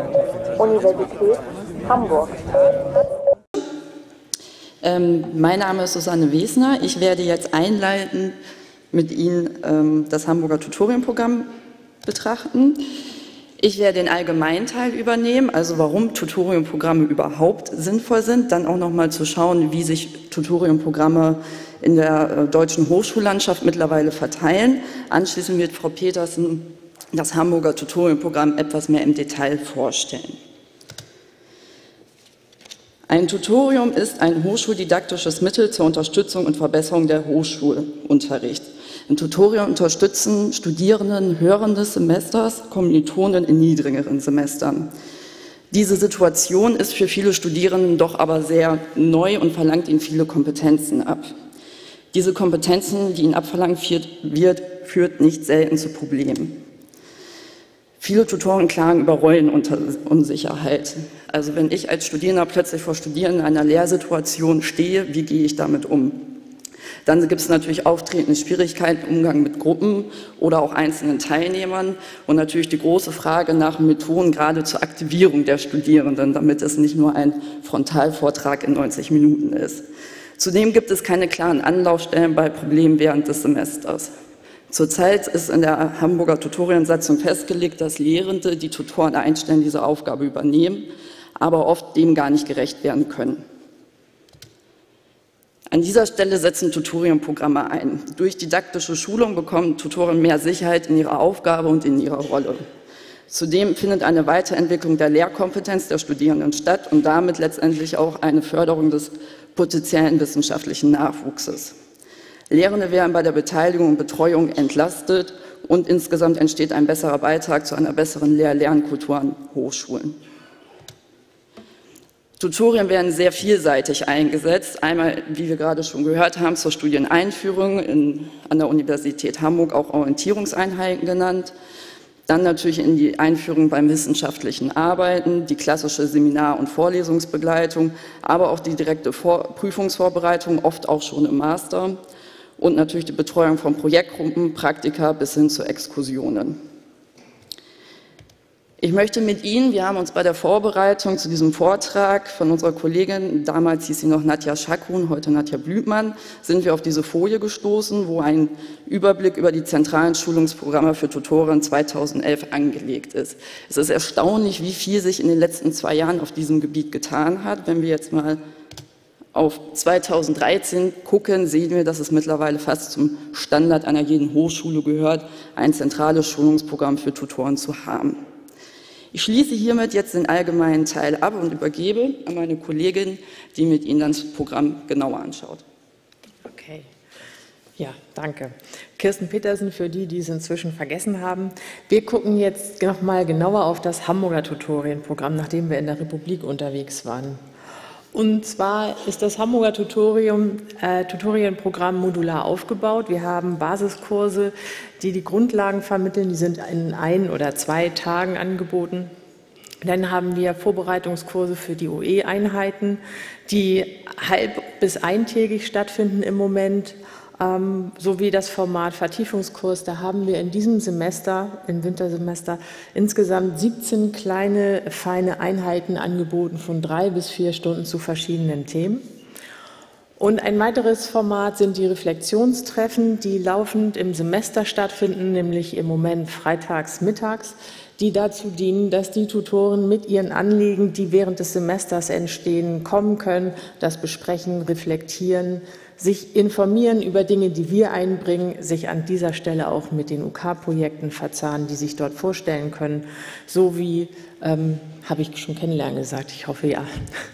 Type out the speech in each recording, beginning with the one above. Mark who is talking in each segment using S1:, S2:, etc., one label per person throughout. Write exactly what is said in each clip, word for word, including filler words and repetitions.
S1: Universität Hamburg.
S2: Ähm, mein Name ist Susanne Wesner. Ich werde jetzt einleitend mit Ihnen ähm, das Hamburger Tutorienprogramm betrachten. Ich werde den allgemeinen Teil übernehmen, also warum Tutorienprogramme überhaupt sinnvoll sind, dann auch noch mal zu schauen, wie sich Tutorienprogramme in der äh, deutschen Hochschullandschaft mittlerweile verteilen. Anschließend wird Frau Petersen das Hamburger Tutorienprogramm etwas mehr im Detail vorstellen. Ein Tutorium ist ein hochschuldidaktisches Mittel zur Unterstützung und Verbesserung der Hochschulunterrichts. Ein Tutorium unterstützen Studierenden höheren des Semesters, Kommilitonen in niedrigeren Semestern. Diese Situation ist für viele Studierenden doch aber sehr neu und verlangt ihnen viele Kompetenzen ab. Diese Kompetenzen, die ihnen abverlangt wird, führt nicht selten zu Problemen. Viele Tutoren klagen über Rollenunsicherheit. Also wenn ich als Studierender plötzlich vor Studierenden in einer Lehrsituation stehe, wie gehe ich damit um? Dann gibt es natürlich auftretende Schwierigkeiten im Umgang mit Gruppen oder auch einzelnen Teilnehmern und natürlich die große Frage nach Methoden gerade zur Aktivierung der Studierenden, damit es nicht nur ein Frontalvortrag in neunzig Minuten ist. Zudem gibt es keine klaren Anlaufstellen bei Problemen während des Semesters. Zurzeit ist in der Hamburger Tutoriensatzung festgelegt, dass Lehrende, die Tutoren einstellen, diese Aufgabe übernehmen, aber oft dem gar nicht gerecht werden können. An dieser Stelle setzen Tutorienprogramme ein. Durch didaktische Schulung bekommen Tutoren mehr Sicherheit in ihrer Aufgabe und in ihrer Rolle. Zudem findet eine Weiterentwicklung der Lehrkompetenz der Studierenden statt und damit letztendlich auch eine Förderung des potenziellen wissenschaftlichen Nachwuchses. Lehrende werden bei der Beteiligung und Betreuung entlastet und insgesamt entsteht ein besserer Beitrag zu einer besseren Lehr-Lernkultur an Hochschulen. Tutorien werden sehr vielseitig eingesetzt. Einmal, wie wir gerade schon gehört haben, zur Studieneinführung in, an der Universität Hamburg, auch Orientierungseinheiten genannt. Dann natürlich in die Einführung beim wissenschaftlichen Arbeiten, die klassische Seminar- und Vorlesungsbegleitung, aber auch die direkte Vor- Prüfungsvorbereitung, oft auch schon im Master. Und natürlich die Betreuung von Projektgruppen, Praktika bis hin zu Exkursionen. Ich möchte mit Ihnen, wir haben uns bei der Vorbereitung zu diesem Vortrag von unserer Kollegin, damals hieß sie noch Nadja Schakun, heute Nadja Blüthmann, sind wir auf diese Folie gestoßen, wo ein Überblick über die zentralen Schulungsprogramme für Tutoren zweitausendelf angelegt ist. Es ist erstaunlich, wie viel sich in den letzten zwei Jahren auf diesem Gebiet getan hat. Wenn wir jetzt mal auf zweitausenddreizehn gucken, sehen wir, dass es mittlerweile fast zum Standard einer jeden Hochschule gehört, ein zentrales Schulungsprogramm für Tutoren zu haben. Ich schließe hiermit jetzt den allgemeinen Teil ab und übergebe an meine Kollegin, die mit Ihnen das Programm genauer anschaut.
S3: Okay. Ja, danke. Kirsten Petersen, für die, die es inzwischen vergessen haben. Wir gucken jetzt noch mal genauer auf das Hamburger Tutorienprogramm, nachdem wir in der Republik unterwegs waren. Und zwar ist das Hamburger Tutorium, äh, Tutorienprogramm modular aufgebaut. Wir haben Basiskurse, die die Grundlagen vermitteln. Die sind in ein oder zwei Tagen angeboten. Dann haben wir Vorbereitungskurse für die O E-Einheiten, die halb- bis eintägig stattfinden im Moment, ähm, sowie das Format Vertiefungskurs. Da haben wir in diesem Semester, im Wintersemester, insgesamt siebzehn kleine, feine Einheiten angeboten von drei bis vier Stunden zu verschiedenen Themen. Und ein weiteres Format sind die Reflexionstreffen, die laufend im Semester stattfinden, nämlich im Moment freitags mittags, die dazu dienen, dass die Tutoren mit ihren Anliegen, die während des Semesters entstehen, kommen können, das besprechen, reflektieren, sich informieren über Dinge, die wir einbringen, sich an dieser Stelle auch mit den U K-Projekten verzahnen, die sich dort vorstellen können, sowie, ähm, habe ich schon kennenlernen gesagt, ich hoffe ja.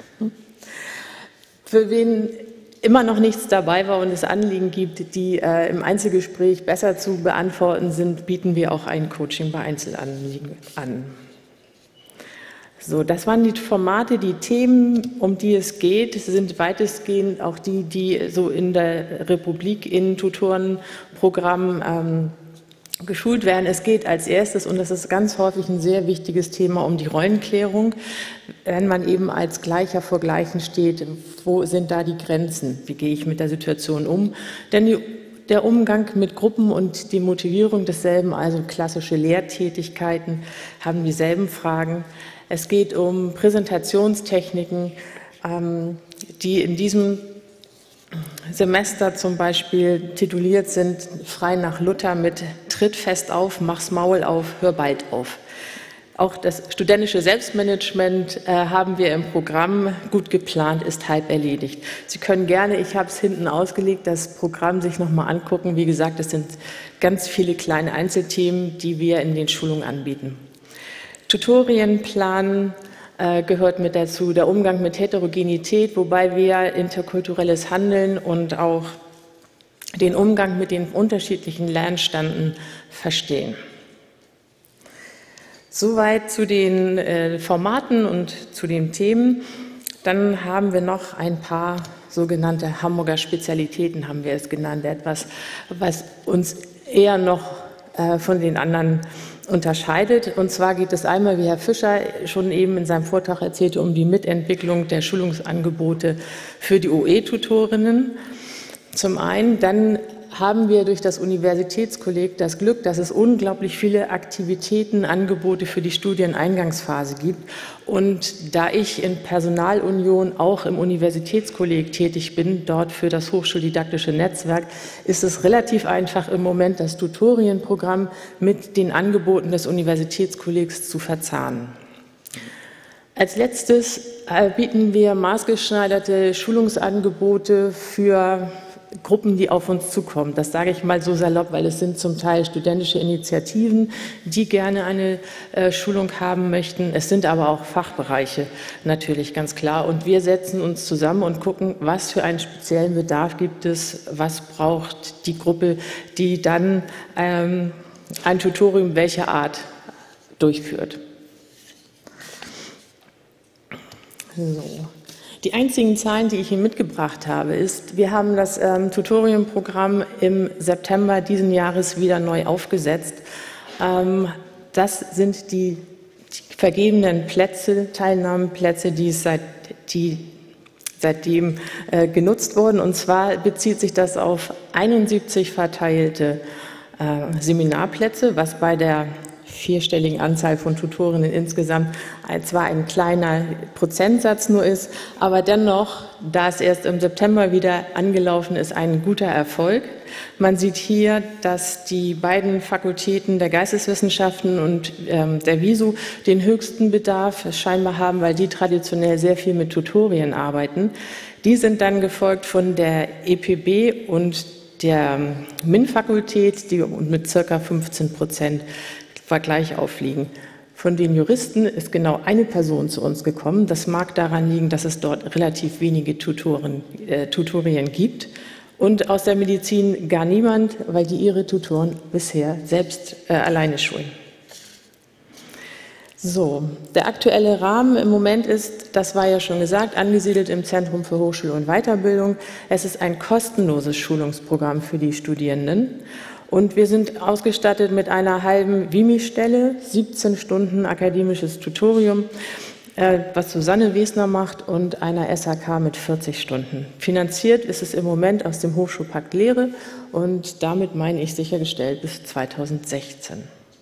S3: Für wen immer noch nichts dabei war und es Anliegen gibt, die äh, im Einzelgespräch besser zu beantworten sind, bieten wir auch ein Coaching bei Einzelanliegen an. So, das waren die Formate, die Themen, um die es geht, sind weitestgehend auch die, die so in der Republik in Tutorenprogrammen ähm, geschult werden. Es geht als erstes, und das ist ganz häufig ein sehr wichtiges Thema, um die Rollenklärung. Wenn man eben als Gleicher vor Gleichen steht, wo sind da die Grenzen? Wie gehe ich mit der Situation um? Denn die der Umgang mit Gruppen und die Motivierung desselben, also klassische Lehrtätigkeiten, haben dieselben Fragen. Es geht um Präsentationstechniken, ähm, die in diesem Semester zum Beispiel tituliert sind, frei nach Luther mit Tritt fest auf, mach's Maul auf, hör bald auf. Auch das studentische Selbstmanagement äh, haben wir im Programm. Gut geplant ist halb erledigt. Sie können gerne, ich habe es hinten ausgelegt, das Programm sich nochmal angucken. Wie gesagt, es sind ganz viele kleine Einzelthemen, die wir in den Schulungen anbieten. Tutorienplan äh, gehört mit dazu, der Umgang mit Heterogenität, wobei wir interkulturelles Handeln und auch den Umgang mit den unterschiedlichen Lernstanden verstehen. Soweit zu den äh, Formaten und zu den Themen. Dann haben wir noch ein paar sogenannte Hamburger Spezialitäten, haben wir es genannt, etwas, was uns eher noch äh, von den anderen unterscheidet. Und zwar geht es einmal, wie Herr Fischer schon eben in seinem Vortrag erzählte, um die Mitentwicklung der Schulungsangebote für die O E-Tutorinnen. Zum einen, dann haben wir durch das Universitätskolleg das Glück, dass es unglaublich viele Aktivitäten, Angebote für die Studieneingangsphase gibt. Und da ich in Personalunion auch im Universitätskolleg tätig bin, dort für das Hochschuldidaktische Netzwerk, ist es relativ einfach im Moment, das Tutorienprogramm mit den Angeboten des Universitätskollegs zu verzahnen. Als letztes bieten wir maßgeschneiderte Schulungsangebote für Gruppen, die auf uns zukommen. Das sage ich mal so salopp, weil es sind zum Teil studentische Initiativen, die gerne eine äh, Schulung haben möchten. Es sind aber auch Fachbereiche, natürlich ganz klar. Und wir setzen uns zusammen und gucken, was für einen speziellen Bedarf gibt es, was braucht die Gruppe, die dann ähm, ein Tutorium welcher Art durchführt. So. Die einzigen Zahlen, die ich Ihnen mitgebracht habe, ist, wir haben das ähm, Tutorienprogramm im September diesen Jahres wieder neu aufgesetzt. Ähm, das sind die, die vergebenen Plätze, Teilnahmeplätze, die es seit, die seitdem äh, genutzt wurden. Und zwar bezieht sich das auf einundsiebzig verteilte äh, Seminarplätze, was bei der vierstelligen Anzahl von Tutorinnen insgesamt zwar ein kleiner Prozentsatz nur ist, aber dennoch, da es erst im September wieder angelaufen ist, ein guter Erfolg. Man sieht hier, dass die beiden Fakultäten der Geisteswissenschaften und ähm, der WISU den höchsten Bedarf scheinbar haben, weil die traditionell sehr viel mit Tutorien arbeiten. Die sind dann gefolgt von der E P B und der MINT-Fakultät, die mit circa fünfzehn Prozent Vergleich aufliegen. Von den Juristen ist genau eine Person zu uns gekommen. Das mag daran liegen, dass es dort relativ wenige Tutoren, äh, Tutorien gibt. Und aus der Medizin gar niemand, weil die ihre Tutoren bisher selbst äh, alleine schulen. So, der aktuelle Rahmen im Moment ist, das war ja schon gesagt, angesiedelt im Zentrum für Hochschule und Weiterbildung. Es ist ein kostenloses Schulungsprogramm für die Studierenden. Und wir sind ausgestattet mit einer halben Vimy-Stelle, siebzehn Stunden akademisches Tutorium, äh, was Susanne Wesner macht, und einer S H K mit vierzig Stunden. Finanziert ist es im Moment aus dem Hochschulpakt Lehre und damit meine ich sichergestellt bis zweitausendsechzehn.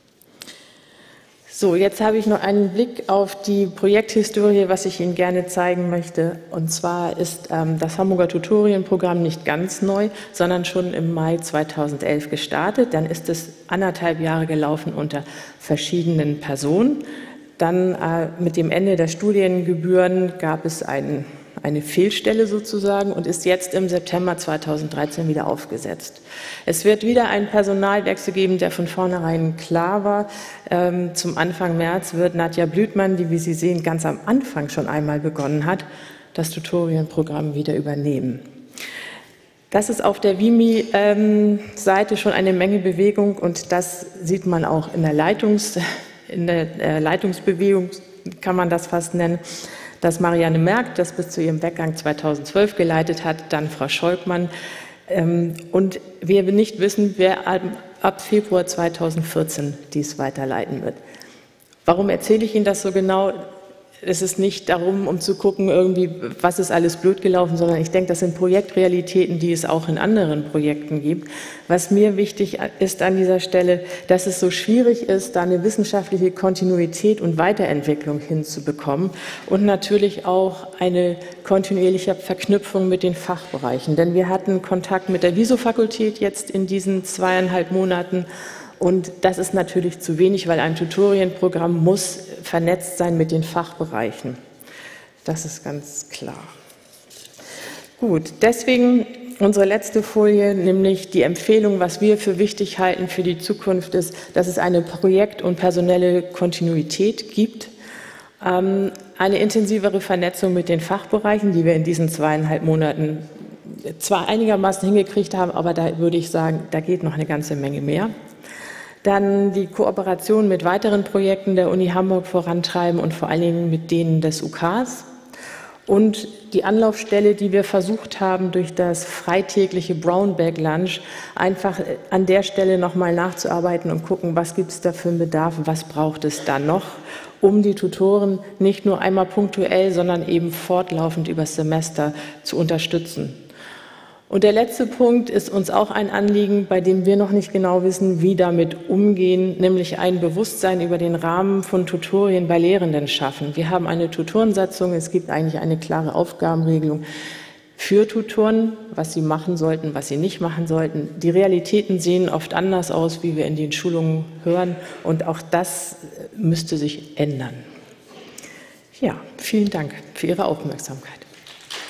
S3: So, jetzt habe ich noch einen Blick auf die Projekthistorie, was ich Ihnen gerne zeigen möchte. Und zwar ist ähm, das Hamburger Tutorienprogramm nicht ganz neu, sondern schon im Mai zweitausendelf gestartet. Dann ist es anderthalb Jahre gelaufen unter verschiedenen Personen. Dann äh, mit dem Ende der Studiengebühren gab es einen, eine Fehlstelle sozusagen und ist jetzt im September zweitausenddreizehn wieder aufgesetzt. Es wird wieder einen Personalwechsel geben, der von vornherein klar war. Ähm, zum Anfang März wird Nadja Blüthmann, die, wie Sie sehen, ganz am Anfang schon einmal begonnen hat, das Tutorienprogramm wieder übernehmen. Das ist auf der Vimy-Seite schon eine Menge Bewegung und das sieht man auch in der, Leitungs, in der Leitungsbewegung, kann man das fast nennen, dass Marianne Merck das bis zu ihrem Weggang zweitausendzwölf geleitet hat, dann Frau Scholkmann. Und wir nicht wissen, wer ab Februar zweitausendvierzehn dies weiterleiten wird. Warum erzähle ich Ihnen das so genau? es ist nicht darum, um zu gucken, irgendwie, was ist alles blöd gelaufen, sondern ich denke, das sind Projektrealitäten, die es auch in anderen Projekten gibt. Was mir wichtig ist an dieser Stelle, dass es so schwierig ist, da eine wissenschaftliche Kontinuität und Weiterentwicklung hinzubekommen und natürlich auch eine kontinuierliche Verknüpfung mit den Fachbereichen. Denn wir hatten Kontakt mit der Wieso-Fakultät jetzt in diesen zweieinhalb Monaten. Und das ist natürlich zu wenig, weil ein Tutorienprogramm muss vernetzt sein mit den Fachbereichen. Das ist ganz klar. Gut, deswegen unsere letzte Folie, nämlich die Empfehlung, was wir für wichtig halten für die Zukunft ist, dass es eine Projekt- und personelle Kontinuität gibt, ähm, eine intensivere Vernetzung mit den Fachbereichen, die wir in diesen zweieinhalb Monaten zwar einigermaßen hingekriegt haben, aber da würde ich sagen, da geht noch eine ganze Menge mehr. Dann die Kooperation mit weiteren Projekten der Uni Hamburg vorantreiben und vor allen Dingen mit denen des U Ks. Und die Anlaufstelle, die wir versucht haben, durch das freitägliche Brown Bag Lunch einfach an der Stelle nochmal nachzuarbeiten und gucken, was gibt es da für einen Bedarf, was braucht es da noch, um die Tutoren nicht nur einmal punktuell, sondern eben fortlaufend übers Semester zu unterstützen. Und der letzte Punkt ist uns auch ein Anliegen, bei dem wir noch nicht genau wissen, wie damit umgehen, nämlich ein Bewusstsein über den Rahmen von Tutorien bei Lehrenden schaffen. Wir haben eine Tutorensatzung, es gibt eigentlich eine klare Aufgabenregelung für Tutoren, was sie machen sollten, was sie nicht machen sollten. Die Realitäten sehen oft anders aus, wie wir in den Schulungen hören, und auch das müsste sich ändern. Ja, vielen Dank für Ihre Aufmerksamkeit.